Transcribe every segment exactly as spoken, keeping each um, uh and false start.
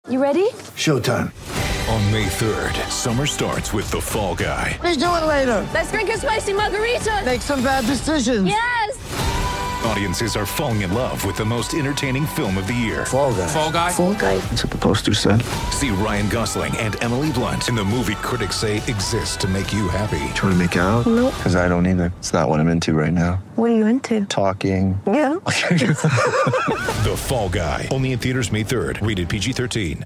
You ready? Showtime. On May third, summer starts with The Fall Guy. Let's do it later. Let's drink a spicy margarita. Make some bad decisions. Yes! Audiences are falling in love with the most entertaining film of the year. Fall Guy. Fall Guy? Fall guy. That's what the poster said. See Ryan Gosling and Emily Blunt in the movie critics say exists to make you happy. Trying to make it out? Nope. Because I don't either. It's not what I'm into right now. What are you into? Talking. Yeah. The Fall Guy. Only in theaters May third. Rated P G thirteen.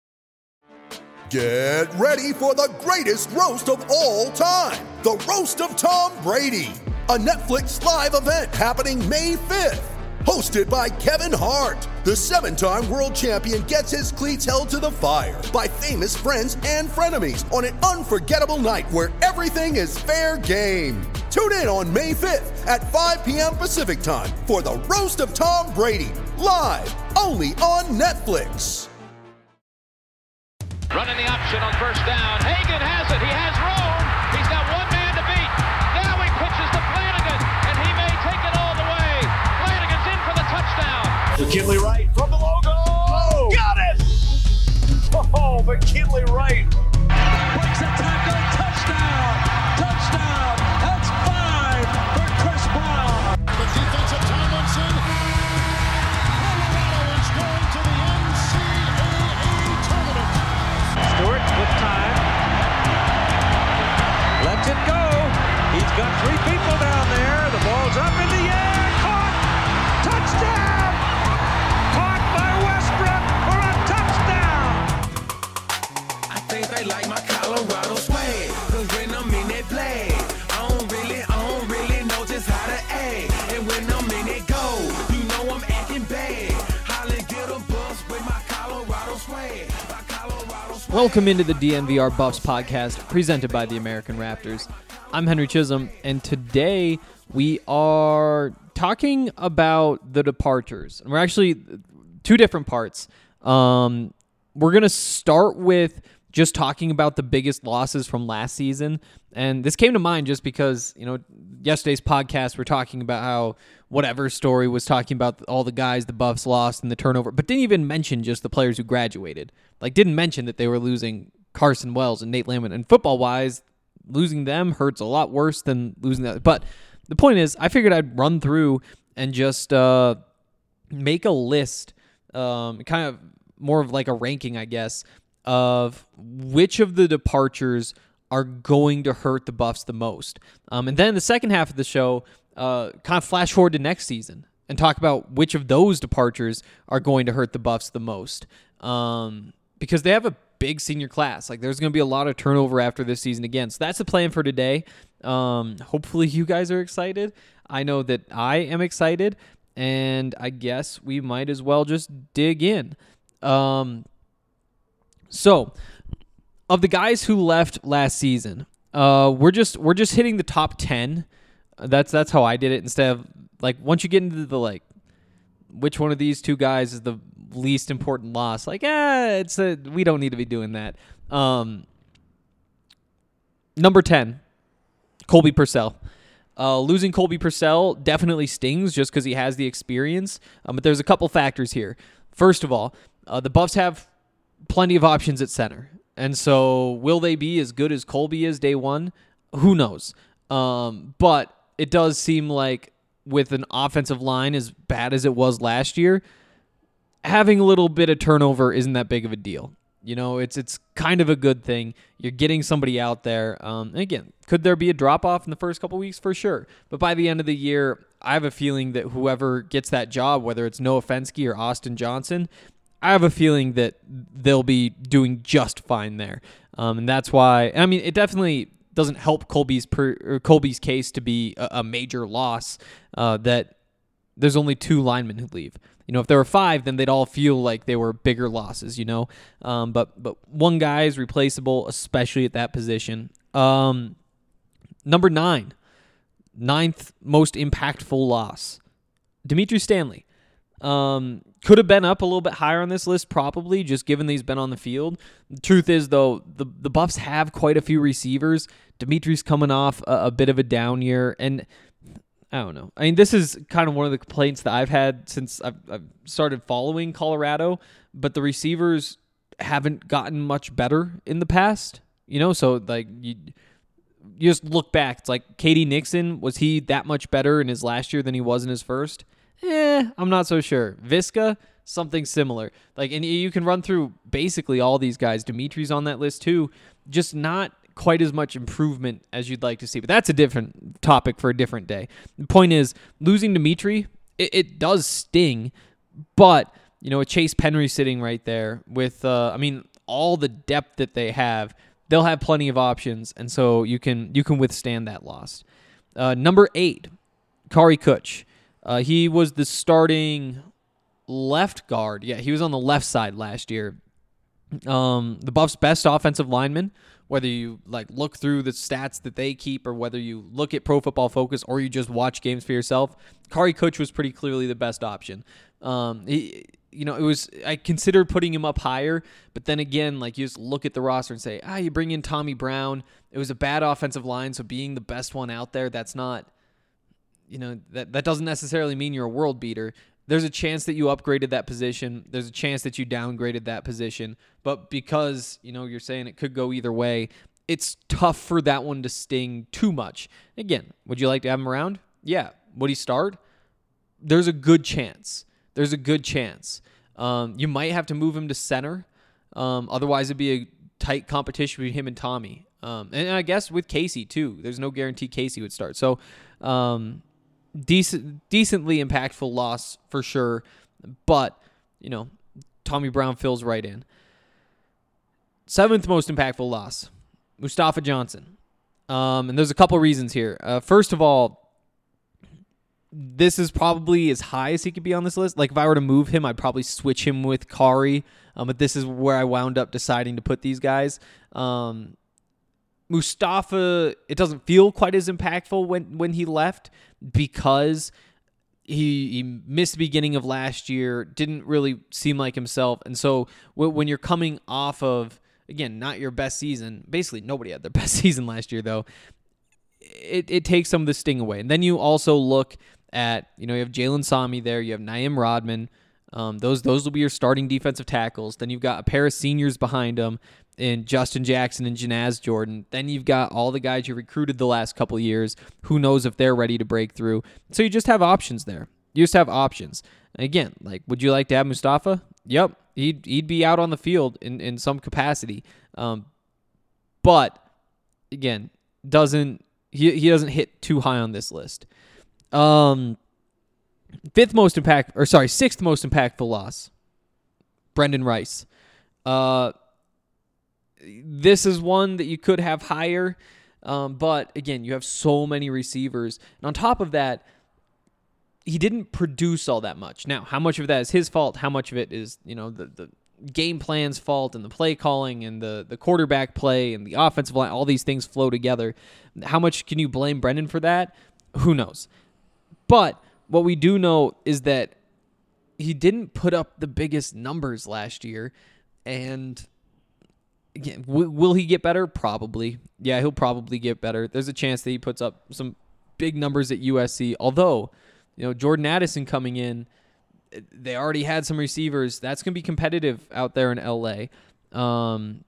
Get ready for the greatest roast of all time. The Roast of Tom Brady. A Netflix live event happening May fifth. Hosted by Kevin Hart. The seven-time world champion gets his cleats held to the fire by famous friends and frenemies on an unforgettable night where everything is fair game. Tune in on May fifth at five p.m. Pacific time for the Roast of Tom Brady. Live only on Netflix. Running the option on first down. Hagan has it. He has room. He's got one man to beat. Now he pitches to Flanagan, and he may take it all the way. Flanagan's in for the touchdown. McKinley Wright from the logo. Oh, got it! Oh, McKinley Wright. Breaks a tackle. Touchdown. Touchdown. That's five for Chris Brown. The defensive Tomlinson. Colorado is going to the N C double A tournament. Stewart with time. Lets it go. He's got three people down there. The ball's up in the air. Caught. Touchdown. Caught by Westbrook for a touchdown. I think they like my Colorado swag. Cause when I'm in that play, I don't really, I don't really know just how to act. And when I'm in it go, you know I'm acting bad. Holly get a bus with my Colorado swag. My Colorado swag. Welcome into the D N V R Buffs podcast presented by the American Raptors. I'm Henry Chisholm, and today we are talking about the departures. And we're actually two different parts. Um, we're going to start with just talking about the biggest losses from last season. And this came to mind just because, you know, yesterday's podcast, we're talking about how whatever story was talking about all the guys the Buffs lost and the turnover, but didn't even mention just the players who graduated. Like, didn't mention that they were losing Carson Wells and Nate Landman. And football-wise, losing them hurts a lot worse than losing that. But the point is, I figured I'd run through and just uh, make a list, um, kind of more of like a ranking, I guess, of which of the departures are going to hurt the Buffs the most. Um, and then the second half of the show, uh, kind of flash forward to next season and talk about which of those departures are going to hurt the Buffs the most. Um, because they have a big senior class. Like, there's going to be a lot of turnover after this season again. So that's the plan for today. Um, hopefully you guys are excited. I know that I am excited, and I guess we might as well just dig in. Um, so of the guys who left last season, uh, we're just, we're just hitting the top ten. That's, that's how I did it, instead of like, once you get into the, like, which one of these two guys is the least important loss, like, eh, it's a, we don't need to be doing that. Um, number ten, Colby Purcell. Uh, losing Colby Purcell definitely stings just because he has the experience, um, but there's a couple factors here. First of all, uh, the Buffs have plenty of options at center, and so will they be as good as Colby is day one? Who knows? Um, but it does seem like with an offensive line as bad as it was last year, having a little bit of turnover isn't that big of a deal. You know, it's it's kind of a good thing. You're getting somebody out there. Um, and again, could there be a drop-off in the first couple weeks? For sure. But by the end of the year, I have a feeling that whoever gets that job, whether it's Noah Fenske or Austin Johnson, I have a feeling that they'll be doing just fine there. Um, and that's why, I mean, it definitely doesn't help Colby's per, or Colby's case to be a, a major loss uh, that there's only two linemen who leave. You know, if there were five, then they'd all feel like they were bigger losses, you know. Um, but but one guy is replaceable, especially at that position. Um, number nine, ninth most impactful loss, Dimitri Stanley. Um, could have been up a little bit higher on this list, probably, just given that he's been on the field. The truth is, though, the, the Buffs have quite a few receivers. Dimitri's coming off a, a bit of a down year, and I don't know. I mean, this is kind of one of the complaints that I've had since I've, I've started following Colorado, but the receivers haven't gotten much better in the past. You know, so like you, you just look back. It's like K D Nixon, was he that much better in his last year than he was in his first? Eh, I'm not so sure. Visca, something similar. Like, and you can run through basically all these guys. Dimitri's on that list too. Just not quite as much improvement as you'd like to see. But that's a different topic for a different day. The point is, losing Dimitri, it, it does sting, but you know, with Chase Penry sitting right there, with uh, I mean, all the depth that they have, they'll have plenty of options, and so you can you can withstand that loss. Uh, number eight, Kari Kutch. Uh, he was the starting left guard. Yeah, he was on the left side last year. Um, the Buffs' best offensive lineman, whether you like look through the stats that they keep or whether you look at Pro Football Focus or you just watch games for yourself, Kari Kutch was pretty clearly the best option. Um, he, you know, it was, I considered putting him up higher, but then again, like you just look at the roster and say, ah, you bring in Tommy Brown. It was a bad offensive line, so being the best one out there, that's not, you know, that, that doesn't necessarily mean you're a world beater. There's a chance that you upgraded that position. There's a chance that you downgraded that position. But because, you know, you're saying it could go either way, it's tough for that one to sting too much. Again, would you like to have him around? Yeah. Would he start? There's a good chance. There's a good chance. Um, you might have to move him to center. Um, otherwise, it'd be a tight competition between him and Tommy. Um, and I guess with Casey, too. There's no guarantee Casey would start. So, um, decent, decently impactful loss for sure. But, you know, Tommy Brown fills right in. Seventh most impactful loss, Mustafa Johnson. Um, and there's a couple reasons here. Uh, first of all, this is probably as high as he could be on this list. Like, if I were to move him, I'd probably switch him with Kari. Um, but this is where I wound up deciding to put these guys. Um, Mustafa, it doesn't feel quite as impactful when, when he left because he, he missed the beginning of last year, didn't really seem like himself. And so when you're coming off of, again, not your best season, basically nobody had their best season last year, though, it, it takes some of the sting away. And then you also look at, you know, you have Jalen Sami there, you have Naeem Rodman. Um, those those will be your starting defensive tackles. Then you've got a pair of seniors behind them in Justin Jackson and Janaz Jordan. Then you've got all the guys you recruited the last couple of years. Who knows if they're ready to break through. So you just have options there. You just have options. And again, like, would you like to have Mustafa? Yep. He'd, he'd be out on the field in, in some capacity. Um, but, again, doesn't he, he doesn't hit too high on this list. Um, fifth most impact, or sorry, sixth most impactful loss, Brendan Rice. Uh, this is one that you could have higher, um, but again, you have so many receivers, and on top of that, he didn't produce all that much. Now, how much of that is his fault? How much of it is, you know, the the game plan's fault and the play calling and the the quarterback play and the offensive line? All these things flow together. How much can you blame Brendan for that? Who knows? But what we do know is that he didn't put up the biggest numbers last year. And again, w- will he get better? Probably. Yeah, he'll probably get better. There's a chance that he puts up some big numbers at U S C. Although, you know, Jordan Addison coming in, they already had some receivers. That's going to be competitive out there in L A. Um,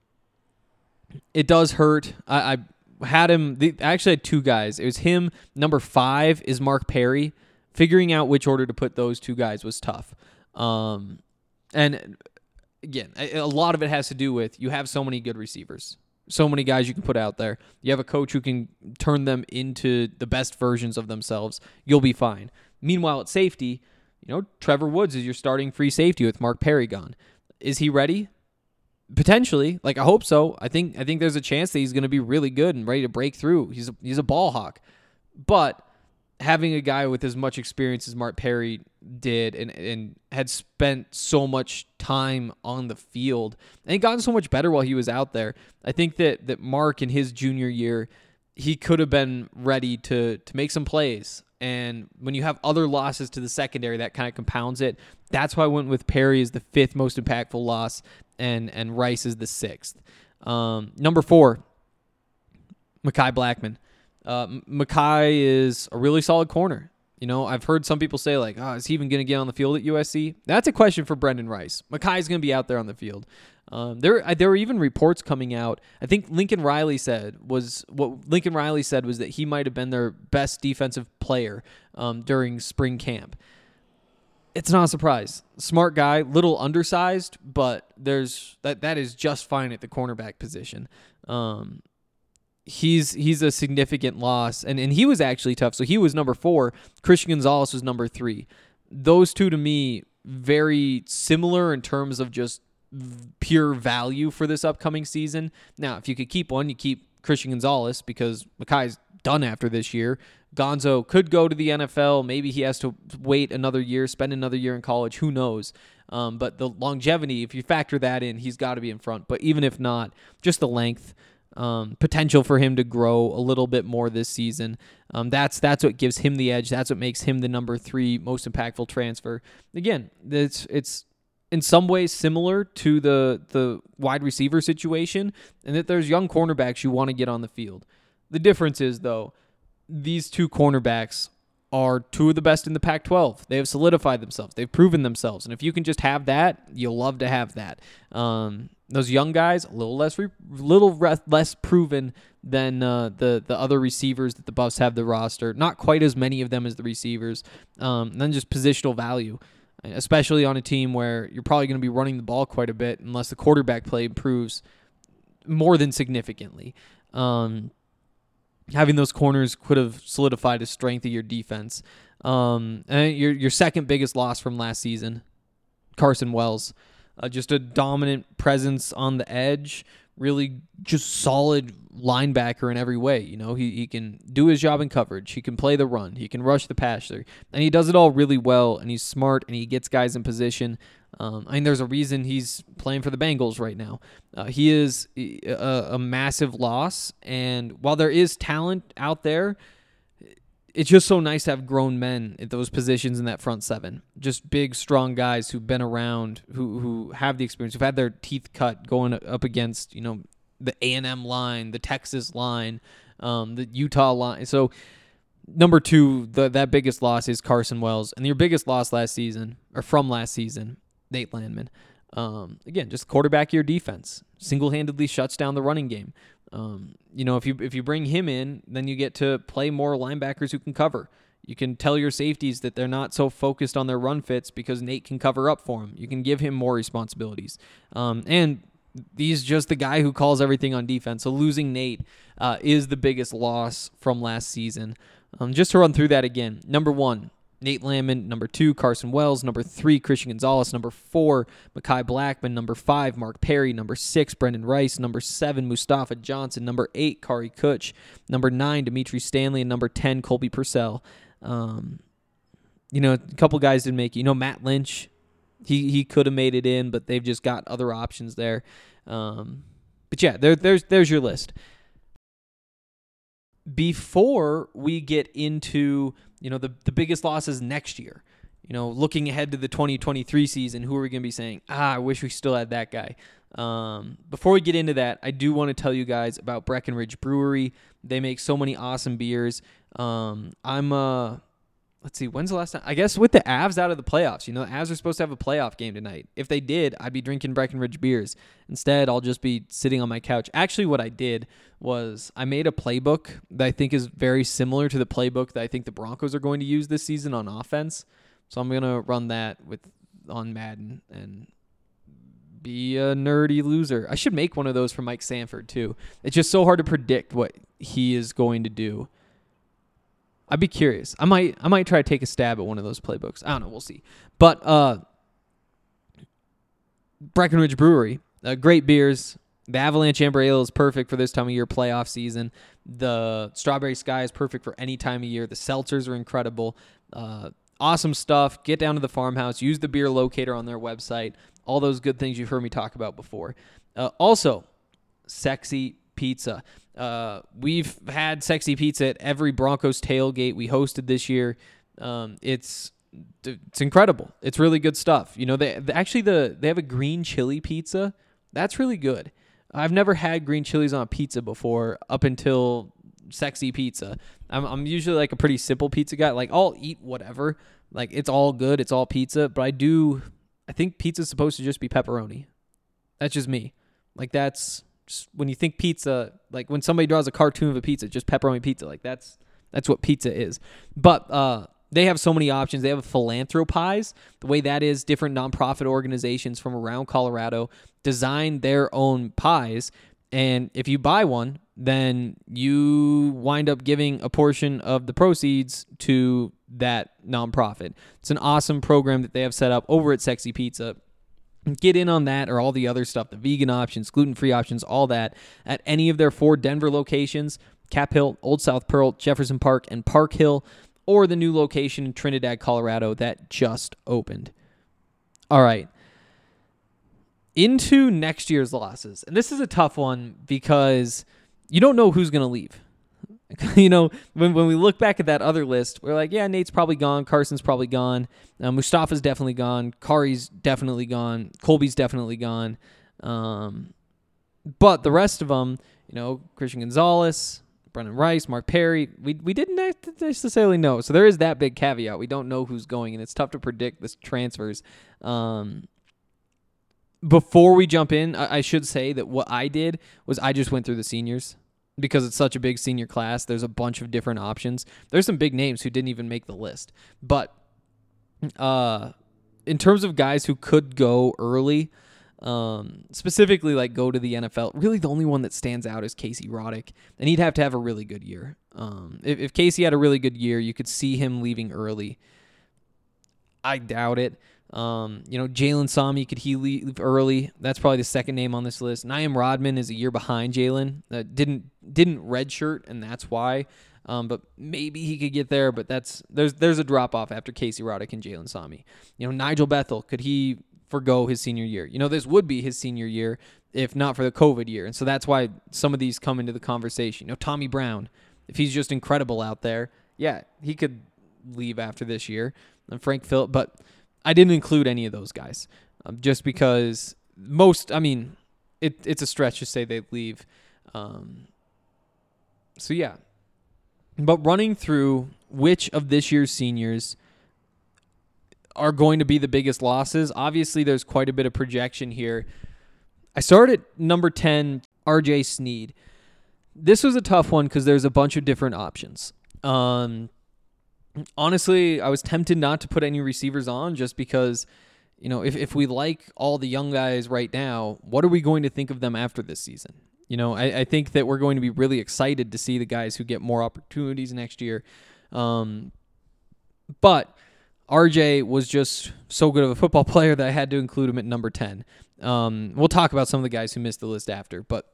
it does hurt. I, I had him. The, I actually had two guys. It was him. Number five is Mark Perry. Figuring out which order to put those two guys was tough. Um, and again, a, a lot of it has to do with you have so many good receivers, so many guys you can put out there. You have a coach who can turn them into the best versions of themselves. You'll be fine. Meanwhile, at safety, you know, Trevor Woods is your starting free safety with Mark Perry gone. Is he ready? Potentially. Like, I hope so. I think I think there's a chance that he's going to be really good and ready to break through. He's a, he's a ball hawk. But having a guy with as much experience as Mark Perry did and, and had spent so much time on the field and gotten so much better while he was out there, I think that that Mark in his junior year, he could have been ready to to make some plays. And when you have other losses to the secondary, that kind of compounds it. That's why I went with Perry as the fifth most impactful loss and, and Rice is the sixth. Um, number four, Mekhi Blackman. Uh, Mekhi is a really solid corner. You know, I've heard some people say, like, oh, is he even going to get on the field at U S C? That's a question for Brendan Rice. Mekhi's going to be out there on the field. Um, there, there were even reports coming out. I think Lincoln Riley said was what Lincoln Riley said was that he might have been their best defensive player um, during spring camp. It's not a surprise. Smart guy, little undersized, but there's that that is just fine at the cornerback position. Um, he's he's a significant loss, and, and he was actually tough. So he was number four. Christian Gonzalez was number three. Those two to me very similar in terms of just pure value for this upcoming season. Now, if you could keep one, you keep Christian Gonzalez because Makai's done after this year. Gonzo could go to the N F L. Maybe he has to wait another year, spend another year in college. Who knows? Um, but the longevity, if you factor that in, he's got to be in front. But even if not, just the length, um, potential for him to grow a little bit more this season. Um, that's that's what gives him the edge. That's what makes him the number three most impactful transfer. Again, it's it's in some ways similar to the the wide receiver situation, and that there's young cornerbacks you want to get on the field. The difference is, though, these two cornerbacks are two of the best in the Pac twelve. They have solidified themselves. They've proven themselves. And if you can just have that, you'll love to have that. Um, those young guys, a little less re- little re- less proven than uh, the, the other receivers that the Buffs have the roster. Not quite as many of them as the receivers. Um, and then just positional value, especially on a team where you're probably going to be running the ball quite a bit unless the quarterback play improves more than significantly. Um Having those corners could have solidified the strength of your defense. Um, and your your second biggest loss from last season, Carson Wells. Uh, just a dominant presence on the edge, really just solid linebacker in every way. You know, he, he can do his job in coverage. He can play the run. He can rush the passer. And he does it all really well, and he's smart, and he gets guys in position. Um, I mean, there's a reason he's playing for the Bengals right now. Uh, he is a, a massive loss, and while there is talent out there, it's just so nice to have grown men at those positions in that front seven. Just big, strong guys who've been around, who who have the experience, who've had their teeth cut going up against, you know, the A and M line, the Texas line, um, the Utah line. So number two, the, that biggest loss is Carson Wells, and your biggest loss last season, or from last season, Nate Landman. Um, again, just quarterback of your defense. Single-handedly shuts down the running game. Um, you know, if you if you bring him in, then you get to play more linebackers who can cover. You can tell your safeties that they're not so focused on their run fits because Nate can cover up for him. You can give him more responsibilities. Um, and he's just the guy who calls everything on defense. So losing Nate uh, is the biggest loss from last season. Um, just to run through that again. Number one, Nate Landman. Number two, Carson Wells. Number three, Christian Gonzalez. Number four, Mekhi Blackman. Number five, Mark Perry. Number six, Brendan Rice. Number seven, Mustafa Johnson. Number eight, Kari Kutch. Number nine, Dimitri Stanley. And number ten, Colby Purcell. Um, you know, a couple guys didn't make it. You know, Matt Lynch, he he could have made it in, but they've just got other options there. Um, but yeah, there there's there's your list. Before we get into, you know, the, the biggest losses next year, you know, looking ahead to the twenty twenty-three season, who are we going to be saying, ah, I wish we still had that guy. Um, before we get into that, I do want to tell you guys about Breckenridge Brewery. They make so many awesome beers. Um, I'm, uh, let's see, when's the last time? I guess with the Avs out of the playoffs, you know, the Avs are supposed to have a playoff game tonight. If they did, I'd be drinking Breckenridge beers. Instead, I'll just be sitting on my couch. Actually, what I did was I made a playbook that I think is very similar to the playbook that I think the Broncos are going to use this season on offense. So I'm going to run that with on Madden and be a nerdy loser. I should make one of those for Mike Sanford, too. It's just so hard to predict what he is going to do. I'd be curious. I might I might try to take a stab at one of those playbooks. I don't know. We'll see. But uh, Breckenridge Brewery, uh, great beers. The Avalanche Amber Ale is perfect for this time of year, playoff season. The Strawberry Sky is perfect for any time of year. The seltzers are incredible. Uh, awesome stuff. Get down to the farmhouse. Use the beer locator on their website. All those good things you've heard me talk about before. Uh, also, Sexy Pizza. Uh, we've had Sexy Pizza at every Broncos tailgate we hosted this year. Um, it's it's incredible. It's really good stuff. You know, they actually the they have a green chili pizza. That's really good. I've never had green chilies on a pizza before up until Sexy Pizza. I'm I'm usually like a pretty simple pizza guy. Like I'll eat whatever. Like it's all good. It's all pizza. But I do. I think pizza's supposed to just be pepperoni. That's just me. Like that's just, when you think pizza, like when somebody draws a cartoon of a pizza, just pepperoni pizza. Like that's that's what pizza is. But uh, they have so many options. They have a Philanthropies. The way that is, different nonprofit organizations from around Colorado design their own pies. And if you buy one, then you wind up giving a portion of the proceeds to that nonprofit. It's an awesome program that they have set up over at Sexy Pizza. Get in on that or all the other stuff, the vegan options, gluten-free options, all that at any of their four Denver locations, Cap Hill, Old South Pearl, Jefferson Park, and Park Hill, or the new location in Trinidad, Colorado that just opened. All right. Into next year's losses. And this is a tough one because you don't know who's going to leave. You know, when when we look back at that other list, we're like, yeah, Nate's probably gone. Carson's probably gone. Uh, Mustafa's definitely gone. Kari's definitely gone. Colby's definitely gone. Um, but the rest of them, you know, Christian Gonzalez, Brennan Rice, Mark Perry, we we didn't necessarily know. So there is that big caveat. We don't know who's going, and it's tough to predict this transfers. Um, before we jump in, I, I should say that what I did was I just went through the seniors. Because it's such a big senior class, there's a bunch of different options. There's some big names who didn't even make the list. But uh, in terms of guys who could go early, um, specifically like go to the N F L, really the only one that stands out is Casey Roddick. And he'd have to have a really good year. Um, if, if Casey had a really good year, you could see him leaving early. I doubt it. Um, you know, Jalen Sami, could he leave early? That's probably the second name on this list. Naim Rodman is a year behind Jalen. Uh, didn't didn't redshirt, and that's why. Um, but maybe he could get there. But that's there's there's a drop off after Casey Roddick and Jalen Sami. You know, Nigel Bethel, could he forgo his senior year? You know, this would be his senior year if not for the COVID year, and so that's why some of these come into the conversation. You know, Tommy Brown, if he's just incredible out there, yeah, he could leave after this year. And Frank Phillip, but I didn't include any of those guys um, just because most, I mean, it, it's a stretch to say they leave. Um, so, yeah. But running through which of this year's seniors are going to be the biggest losses, obviously there's quite a bit of projection here. I started at number ten, R J Sneed. This was a tough one because there's a bunch of different options. Um Honestly, I was tempted not to put any receivers on just because, you know, if, if we like all the young guys right now, what are we going to think of them after this season? You know, I, I think that we're going to be really excited to see the guys who get more opportunities next year. Um, but R J was just so good of a football player that I had to include him at number ten. Um, we'll talk about some of the guys who missed the list after, but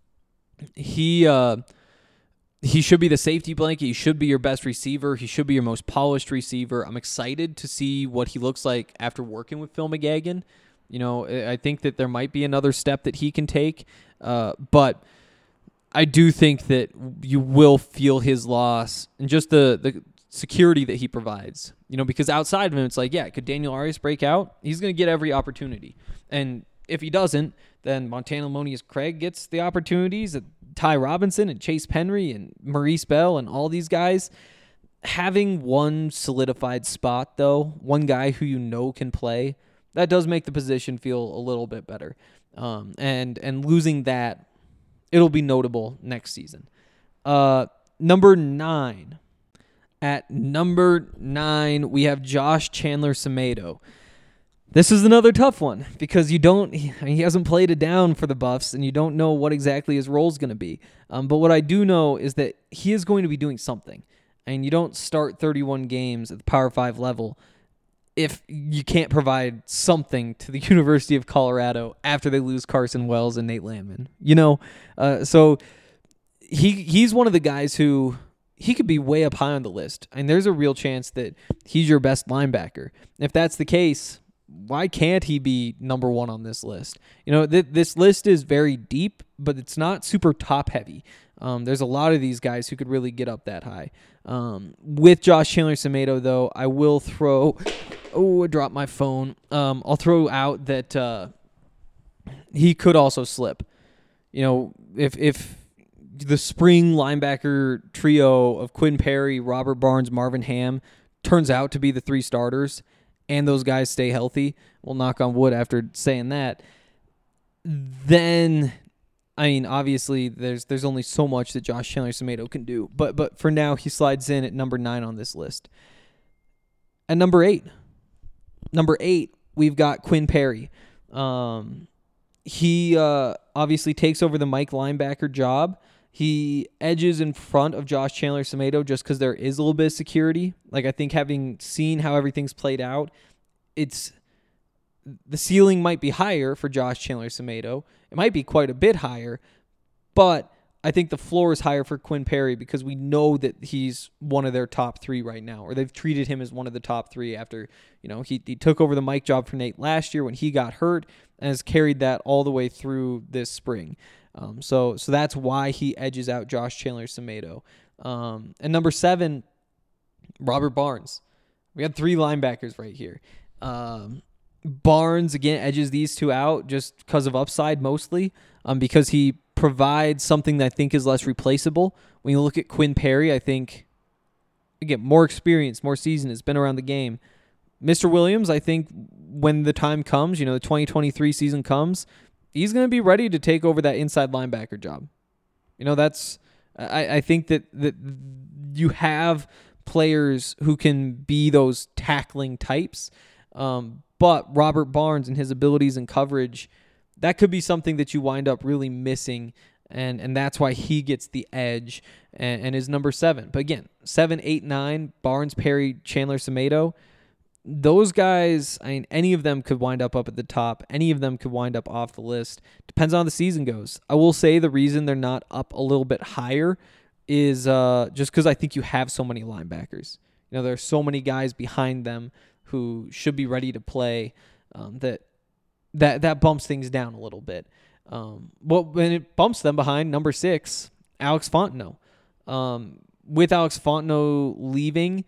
he... Uh, He should be the safety blanket. He should be your best receiver. He should be your most polished receiver. I'm excited to see what he looks like after working with Phil McGagan. You know, I think that there might be another step that he can take. Uh, but I do think that you will feel his loss and just the, the security that he provides. You know, because outside of him, it's like, yeah, could Daniel Arias break out? He's going to get every opportunity. And if he doesn't, then Montana Monius Craig gets the opportunities. Ty Robinson and Chase Penry and Maurice Bell and all these guys. Having one solidified spot, though, one guy who you know can play, that does make the position feel a little bit better. Um, and and losing that, it'll be notable next season. Uh, number nine. At number nine, we have Josh Chandler-Semedo. This is another tough one because you don't, he, he hasn't played it down for the Buffs and you don't know what exactly his role is going to be. Um, but what I do know is that he is going to be doing something. And you don't start thirty-one games at the Power five level if you can't provide something to the University of Colorado after they lose Carson Wells and Nate Landman. You know, uh, so he he's one of the guys who he could be way up high on the list. And there's a real chance that he's your best linebacker. If that's the case, why can't he be number one on this list? You know, th- this list is very deep, but it's not super top heavy. Um, there's a lot of these guys who could really get up that high. Um, with Josh Chandler-Semedo, though, I will throw... Oh, I dropped my phone. Um, I'll throw out that uh, he could also slip. You know, if if the spring linebacker trio of Quinn Perry, Robert Barnes, Marvin Ham turns out to be the three starters, and those guys stay healthy, we'll knock on wood after saying that, then, I mean, obviously there's there's only so much that Josh Chandler-Semedo can do. But but for now, he slides in at number nine on this list. At number eight, number eight, we've got Quinn Perry. Um, he uh, obviously takes over the Mike linebacker job. He edges in front of Josh Chandler-Semedo just because there is a little bit of security. Like, I think having seen how everything's played out, it's the ceiling might be higher for Josh Chandler-Semedo. It might be quite a bit higher, but I think the floor is higher for Quinn Perry because we know that he's one of their top three right now, or they've treated him as one of the top three after, you know, he, he took over the Mike job for Nate last year when he got hurt and has carried that all the way through this spring. Um, so so that's why he edges out Josh Chandler-Semedo. Um, and number seven, Robert Barnes. We had three linebackers right here. Um, Barnes, again, edges these two out just because of upside mostly, um, because he provides something that I think is less replaceable. When you look at Quinn Perry, I think, again, more experience, more season, has been around the game. Mister Williams, I think when the time comes, you know, the twenty twenty-three season comes, he's going to be ready to take over that inside linebacker job. You know, that's, I, I think that, that you have players who can be those tackling types. Um, but Robert Barnes and his abilities in coverage, that could be something that you wind up really missing. And, and that's why he gets the edge and, and is number seven. But again, seven, eight, nine, Barnes, Perry, Chandler-Semedo, those guys, I mean, any of them could wind up up at the top. Any of them could wind up off the list. Depends on how the season goes. I will say the reason they're not up a little bit higher is uh, just because I think you have so many linebackers. You know, there are so many guys behind them who should be ready to play um, that that that bumps things down a little bit. Um, well, when it bumps them behind number six, Alex Fontenot. Um, with Alex Fontenot leaving,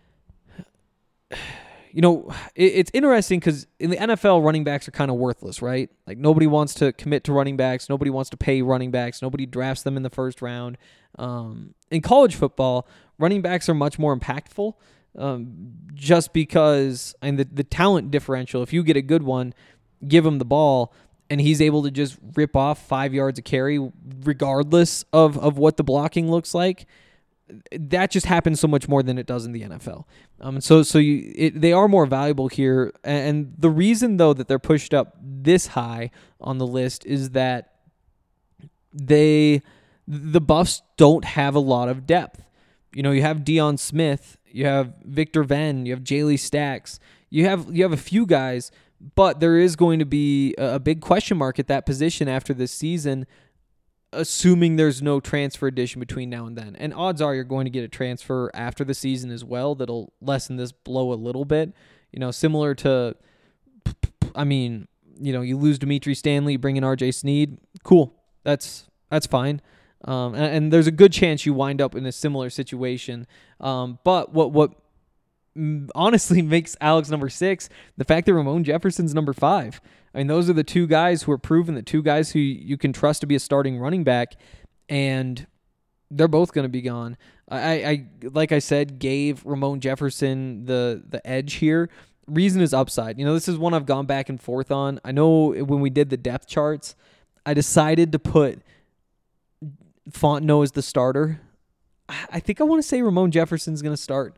you know, it, it's interesting because in the N F L, running backs are kind of worthless, right? Like, nobody wants to commit to running backs. Nobody wants to pay running backs. Nobody drafts them in the first round. Um, in college football, running backs are much more impactful um, just because, and the, the talent differential, if you get a good one, give him the ball, and he's able to just rip off five yards of carry regardless of, of what the blocking looks like. That just happens so much more than it does in the N F L. Um, so so you, it, they are more valuable here. And the reason, though, that they're pushed up this high on the list is that they the Buffs don't have a lot of depth. You know, you have Deion Smith, you have Victor Venn, you have Jaley Stacks, you have you have a few guys, but there is going to be a, a big question mark at that position after this season, assuming there's no transfer addition between now and then. And odds are you're going to get a transfer after the season as well that'll lessen this blow a little bit. You know, similar to, I mean, you know, you lose Dimitri Stanley, bring in R J Sneed. Cool. That's that's fine. Um, and, and there's a good chance you wind up in a similar situation. Um, but what what honestly makes Alex number six, the fact that Ramon Jefferson's number five. I mean, those are the two guys who are proven, the two guys who you can trust to be a starting running back, and they're both going to be gone. I, I, like I said, gave Ramon Jefferson the the edge here. Reason is upside. You know, this is one I've gone back and forth on. I know when we did the depth charts, I decided to put Fontenot as the starter. I think I want to say Ramon Jefferson's going to start.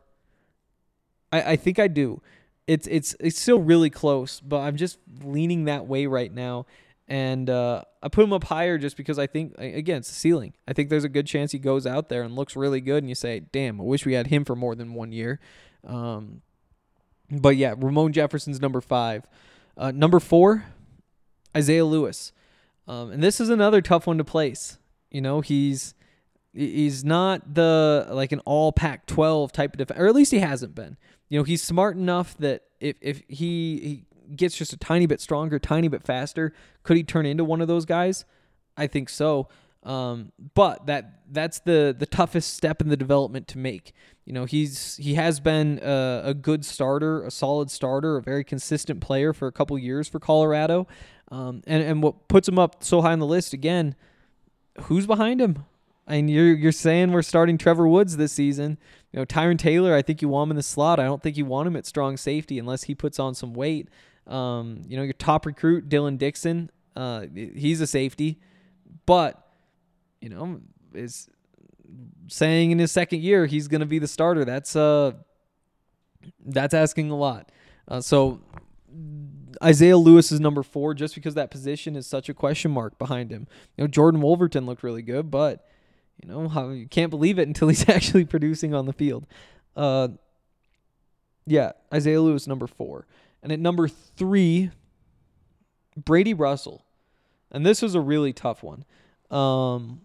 I, I think I do. It's it's it's still really close, but I'm just leaning that way right now. And uh, I put him up higher just because I think, again, it's the ceiling. I think there's a good chance he goes out there and looks really good, and you say, damn, I wish we had him for more than one year. Um, but, yeah, Ramon Jefferson's number five. Uh, number four, Isaiah Lewis. Um, and this is another tough one to place. You know, he's he's not the like an all Pac twelve type of defense, or at least he hasn't been. You know, he's smart enough that if, if he, he gets just a tiny bit stronger, tiny bit faster, could he turn into one of those guys? I think so. Um, but that that's the the toughest step in the development to make. You know, he's he has been a, a good starter, a solid starter, a very consistent player for a couple years for Colorado. Um, and, and what puts him up so high on the list, again, who's behind him? I mean, you're you're saying we're starting Trevor Woods this season. You know, Tyron Taylor, I think you want him in the slot. I don't think you want him at strong safety unless he puts on some weight. Um, you know, your top recruit, Dylan Dixon, Uh, he's a safety, but you know, is saying in his second year he's going to be the starter. That's uh, that's asking a lot. Uh, so Isaiah Lewis is number four just because that position is such a question mark behind him. You know, Jordan Wolverton looked really good, but you know, how, you can't believe it until he's actually producing on the field. Uh, yeah, Isaiah Lewis number four. And at number three, Brady Russell. And this was a really tough one. Um,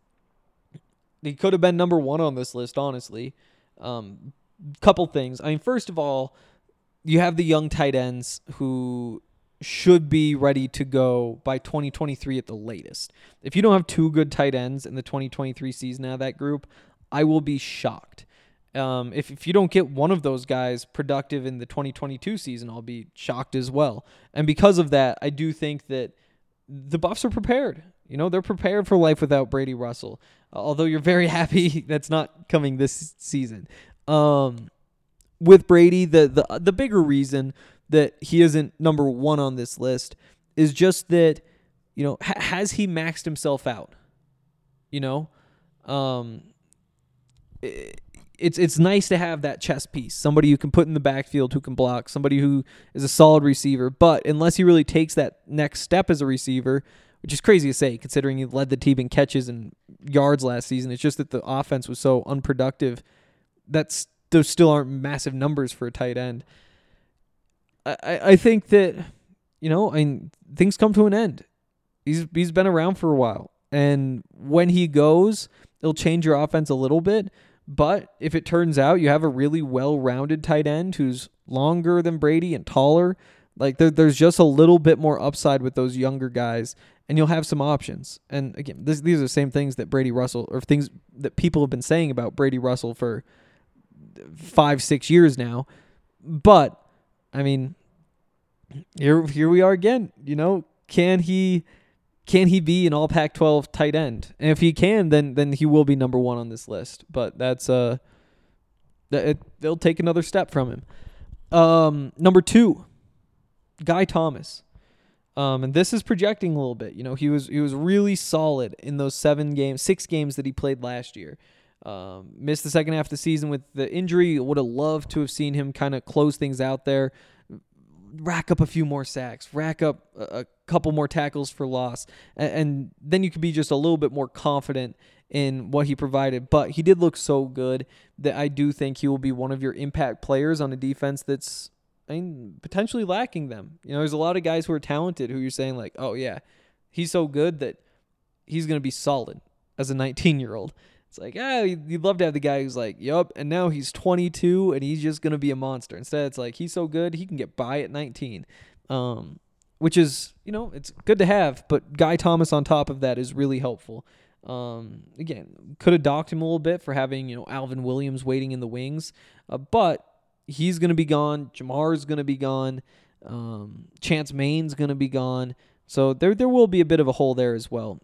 he could have been number one on this list, honestly. Um, couple things. I mean, first of all, you have the young tight ends who should be ready to go by twenty twenty-three at the latest. If you don't have two good tight ends in the twenty twenty-three season out of that group, I will be shocked. Um, if, if you don't get one of those guys productive in the twenty twenty-two season, I'll be shocked as well. And because of that, I do think that the Buffs are prepared. You know, they're prepared for life without Brady Russell. Uh, although you're very happy that's not coming this season. Um, with Brady, the, the the bigger reason that he isn't number one on this list is just that, you know, ha- has he maxed himself out? You know, um, it, it's it's nice to have that chess piece, somebody you can put in the backfield who can block, somebody who is a solid receiver. But unless he really takes that next step as a receiver, which is crazy to say considering he led the team in catches and yards last season, it's just that the offense was so unproductive. That's those still aren't massive numbers for a tight end. I, I think that, you know, I mean, things come to an end. He's he's been around for a while. And when he goes, it'll change your offense a little bit. But if it turns out you have a really well-rounded tight end who's longer than Brady and taller, like there, there's just a little bit more upside with those younger guys, and you'll have some options. And again, this, these are the same things that Brady Russell, or things that people have been saying about Brady Russell for five, six years now. But I mean, here here we are again. You know, can he can he be an all Pac twelve tight end? And if he can, then then he will be number one on this list. But that's uh, that it, they'll take another step from him. Um, number two, Guy Thomas. Um, and this is projecting a little bit. You know, he was he was really solid in those seven games, six games that he played last year. Um, missed the second half of the season with the injury. Would have loved to have seen him kind of close things out there, rack up a few more sacks, rack up a, a couple more tackles for loss, and, and then you could be just a little bit more confident in what he provided. But he did look so good that I do think he will be one of your impact players on a defense that's, I mean, potentially lacking them. You know, there's a lot of guys who are talented who you're saying like, oh yeah, he's so good that he's going to be solid as a nineteen-year-old. It's like, ah, you'd love to have the guy who's like, yup, and now he's twenty-two and he's just going to be a monster. Instead, it's like, he's so good, he can get by at nineteen, um, which is, you know, it's good to have, but Guy Thomas on top of that is really helpful. Um, again, could have docked him a little bit for having, you know, Alvin Williams waiting in the wings, uh, but he's going to be gone. Jamar's going to be gone. Um, Chance Main's going to be gone. So there, there will be a bit of a hole there as well.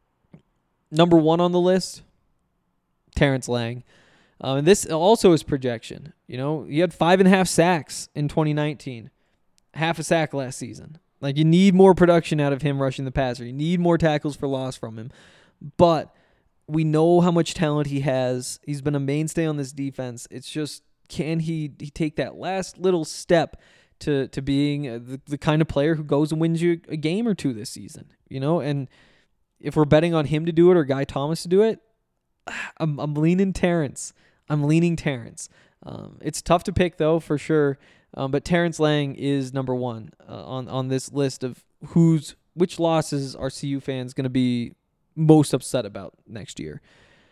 Number one on the list, Terrence Lang. Um, and this also is projection. You know, he had five and a half sacks in twenty nineteen. Half a sack last season. Like, you need more production out of him rushing the passer. You need more tackles for loss from him. But we know how much talent he has. He's been a mainstay on this defense. It's just, can he, he take that last little step to to being the, the kind of player who goes and wins you a game or two this season? You know, and if we're betting on him to do it or Guy Thomas to do it, I'm I'm leaning Terrence. I'm leaning Terrence. Um, it's tough to pick though, for sure. Um, but Terrence Lang is number one uh, on on this list of who's which losses are C U fans going to be most upset about next year.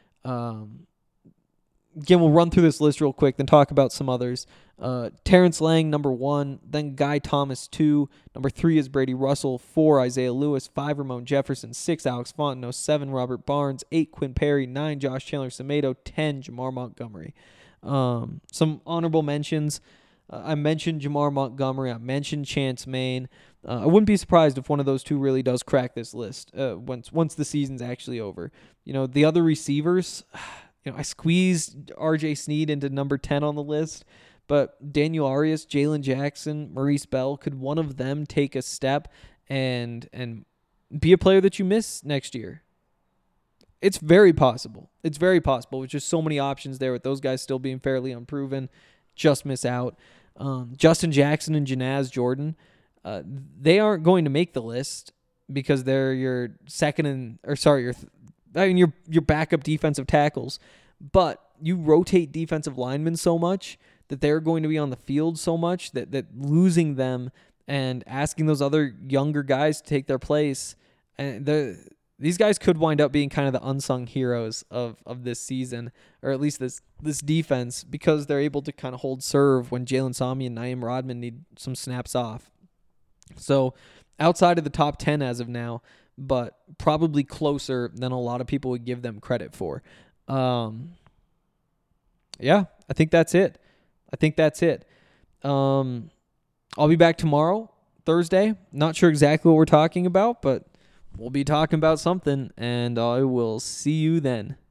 Um, again, we'll run through this list real quick, then talk about some others. Uh, Terrence Lang, number one. Then Guy Thomas, two. Number three is Brady Russell. Four, Isaiah Lewis. Five, Ramon Jefferson. Six, Alex Fontenot. Seven, Robert Barnes. Eight, Quinn Perry. Nine, Josh Chandler-Semedo. Ten, Jamar Montgomery. Um, some honorable mentions. Uh, I mentioned Jamar Montgomery. I mentioned Chance Main. Uh, I wouldn't be surprised if one of those two really does crack this list uh, once once the season's actually over. You know, the other receivers, you know, I squeezed R J Sneed into number ten on the list, but Daniel Arias, Jalen Jackson, Maurice Bell, could one of them take a step and and be a player that you miss next year. It's very possible. It's very possible. With just so many options there, with those guys still being fairly unproven, just miss out. Um, Justin Jackson and Janaz Jordan, uh, they aren't going to make the list because they're your second and or sorry, your I mean your your backup defensive tackles. But you rotate defensive linemen so much that they're going to be on the field so much that that losing them and asking those other younger guys to take their place, and the these guys could wind up being kind of the unsung heroes of, of this season, or at least this this defense, because they're able to kind of hold serve when Jalen Sami and Naeem Rodman need some snaps off. So outside of the top ten as of now, but probably closer than a lot of people would give them credit for. Um, yeah, I think that's it. I think that's it. Um, I'll be back tomorrow, Thursday. Not sure exactly what we're talking about, but we'll be talking about something, and I will see you then.